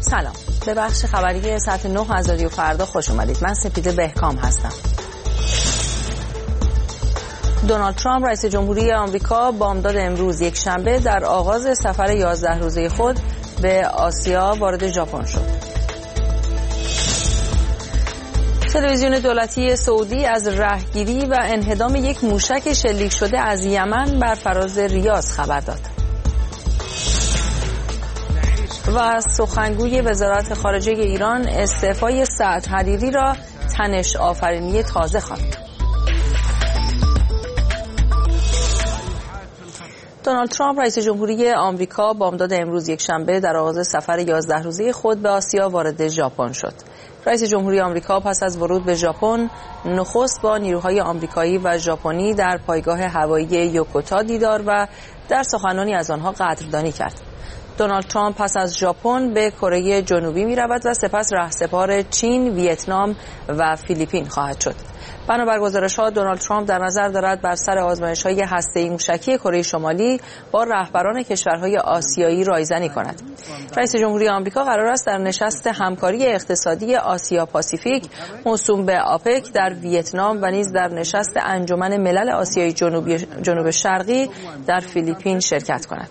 سلام، به بخش خبری ساعت 9 از رادیو فردا خوش اومدید. من سپیده بهکام هستم. دونالد ترامپ رئیس جمهوری آمریکا بامداد امروز یک شنبه در آغاز سفر 11 روزه خود به آسیا وارد ژاپن شد. تلویزیون دولتی سعودی از رهگیری و انهدام یک موشک شلیک شده از یمن بر فراز ریاض خبر داد. و سخنگوی وزارت خارجه ایران استعفای سعد حریری را تنش آفرینی تازه خواند. دونالد ترامپ رئیس جمهوری آمریکا بامداد امروز یک شنبه در آغاز سفر 11 روزه خود به آسیا وارد ژاپن شد. رئیس جمهوری آمریکا پس از ورود به ژاپن نخست با نیروهای آمریکایی و ژاپنی در پایگاه هوایی یوکوتا دیدار و در سخنانی از آنها قدردانی کرد. دونالد ترامپ پس از ژاپن به کره جنوبی می رود و سپس رهسپار چین، ویتنام و فیلیپین خواهد شد. بنابر گزارش‌ها دونالد ترامپ در نظر دارد بر سر آزمایش‌های هسته‌ای موشکی کره شمالی با رهبران کشورهای آسیایی رایزنی کند. رئیس جمهوری آمریکا قرار است در نشست همکاری اقتصادی آسیا پاسیفیک موسوم به آپک در ویتنام و نیز در نشست انجمن ملل آسیای جنوب شرقی در فیلیپین شرکت کند.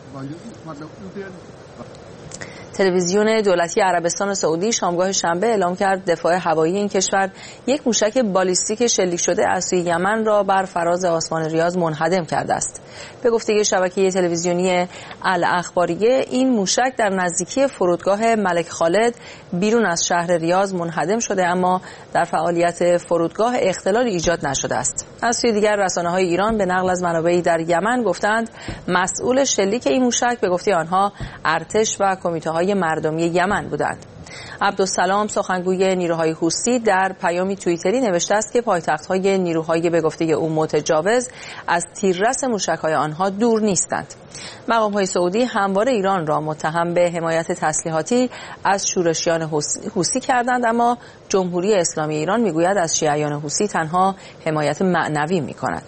تلویزیون دولتی عربستان سعودی شامگاه شنبه اعلام کرد دفاع هوایی این کشور یک موشک بالیستیک شلیک شده از سوی یمن را بر فراز آسمان ریاض منهدم کرده است. به گفته شبکه تلویزیونی الاخباریه این موشک در نزدیکی فرودگاه ملک خالد بیرون از شهر ریاض منهدم شده، اما در فعالیت فرودگاه اختلالی ایجاد نشده است. از سوی دیگر رسانه‌های ایران به نقل از منابعی در یمن گفتند مسئول شلیک این موشک به گفته آنها ارتش و کمیته‌های مردمی یمن بودند. عبدالسلام سخنگوی نیروهای حوثی در پیامی توییتری نوشته است که پایتخت‌های نیروهای به گفته او متجاوز از تیررس موشک‌های آنها دور نیستند. مقام‌های سعودی همواره ایران را متهم به حمایت تسلیحاتی از شورشیان حوثی کردند، اما جمهوری اسلامی ایران میگوید از شیعیان حوثی تنها حمایت معنوی می‌کند.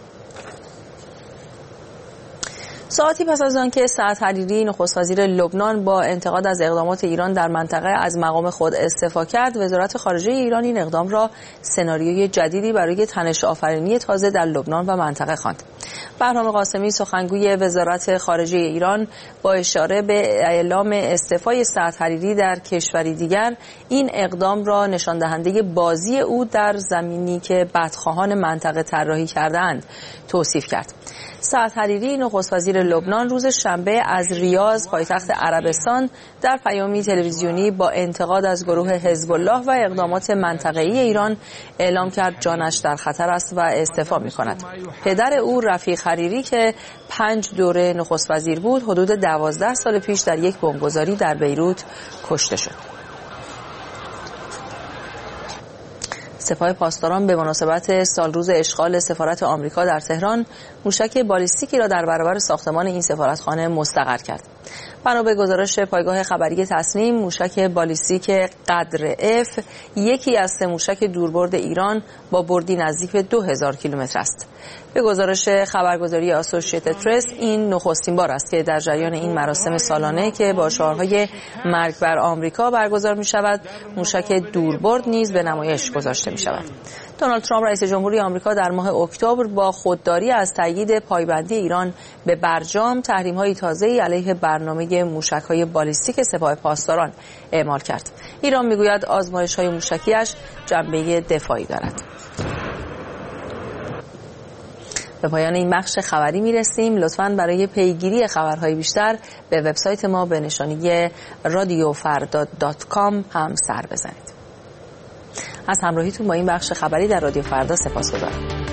ساعتی پس از آنکه سعد حریری نخست وزیر لبنان با انتقاد از اقدامات ایران در منطقه از مقام خود استعفا کرد، وزارت خارجه ایران این اقدام را سناریوی جدیدی برای تنش آفرینی تازه در لبنان و منطقه خواند. بهرام قاسمی سخنگوی وزارت خارجه ایران با اشاره به اعلام استعفای سعد حریری در کشوری دیگر این اقدام را نشان دهنده بازی او در زمینی که بدخواهان منطقه طراحی کردند توصیف کرد. سعد حریری نخست وزیر لبنان روز شنبه از ریاض پایتخت عربستان در پیامی تلویزیونی با انتقاد از گروه حزب الله و اقدامات منطقه‌ای ایران اعلام کرد جانش در خطر است و استعفا می‌کند. پدر او رفیق حریری که 5 دوره نخست وزیر بود حدود 12 سال پیش در یک بمبگذاری در بیروت کشته شد. سپاه پاسداران به مناسبت سالروز اشغال سفارت آمریکا در تهران موشک بالیستیکی را در برابر ساختمان این سفارتخانه مستقر کرد. بنا به گزارش پایگاه خبری تصنیم، موشک بالیستیک قدر F یکی از 3 موشک دوربرد ایران با بردی نزدیک به 2000 کیلومتر است. به گزارش خبرگزاری اسوسییتد پرس این نخستین بار است که در جریان این مراسم سالانه که با شعارهای مرگ بر آمریکا برگزار می شود، موشک دوربرد نیز به نمایش گذاشته می شود. دونالد ترامپ رئیس جمهوری آمریکا در ماه اکتبر با خودداری از تایید پایبندی ایران به برجام تحریم‌های تازه‌ای علیه برنامه موشک‌های بالیستیک سپاه پاسداران اعمال کرد. ایران می‌گوید آزمایش‌های موشکی‌اش جنبه دفاعی دارد. به پایان این بخش خبری میرسیم. لطفاً برای پیگیری خبرهای بیشتر به وبسایت ما به نشانی radiofarda.com هم سر بزنید. از همراهیتون با این بخش خبری در رادیو فردا سپاسگزارم.